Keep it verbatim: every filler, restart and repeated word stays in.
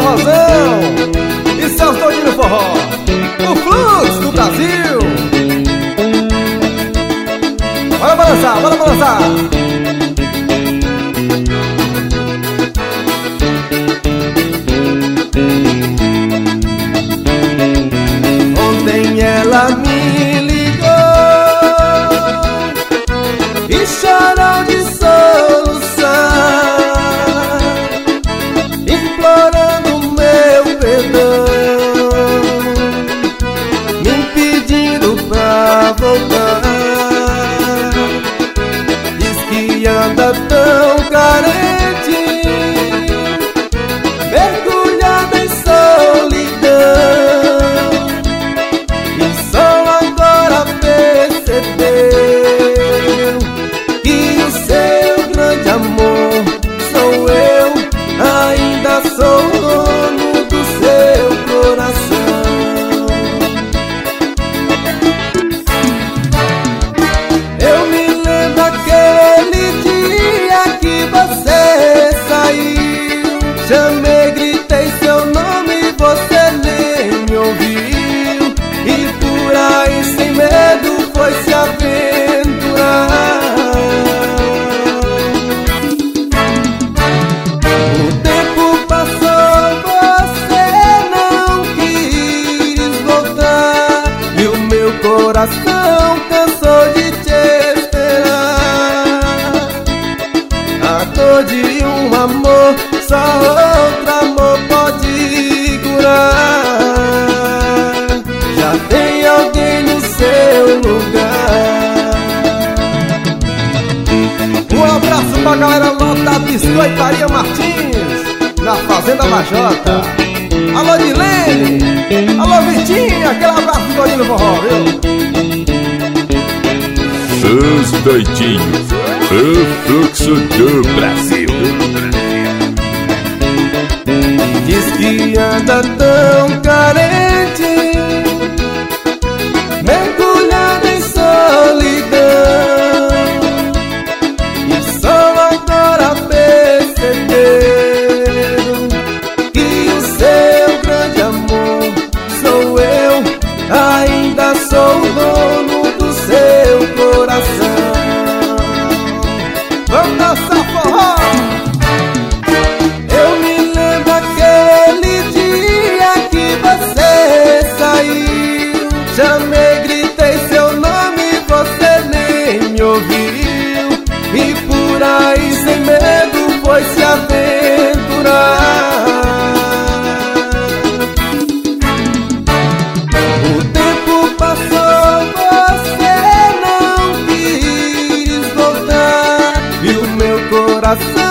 forrozão. Isso é os doidinhos do forró, o fluxo do Brasil. Bora balançar, bora balançar. Ontem ela me ligou e chorou de soluçar, implorando meu perdão, me pedindo pra voltar. Diz que anda tão carente, mergulhada em solidão, e só agora percebeu que o seu grande amor sou eu, ainda sou dono do seu coração. Eu me lembro aquele dia que você saiu, chamei, gritei seu nome, você nem me ouviu, e por aí sem medo foi se aventurar. O tempo passou, você não quis voltar, e o meu coração cansou de te esperar. A dor de um amor só outro amor pode curar. Já tem alguém no seu lugar. Um abraço pra galera lá da Biscoitaria Martins, na Fazenda Majota. Alô, Dilene, alô, Vitinho, aquele abraço do doidinho do forró, viu? Os doidinhos, o fluxo do Brasil. Diz que anda tão carente, mergulhada em solidão, e só agora percebeu que o seu grande amor sou eu, ainda sou o dono do seu coração. Vamos dançar forró! Eu me lembro aquele dia que você saiu, chamei, gritei seu nome, você nem me ouviu, e por aí sem medo foi se aventurar. O tempo passou, você não quis voltar, e o meu coração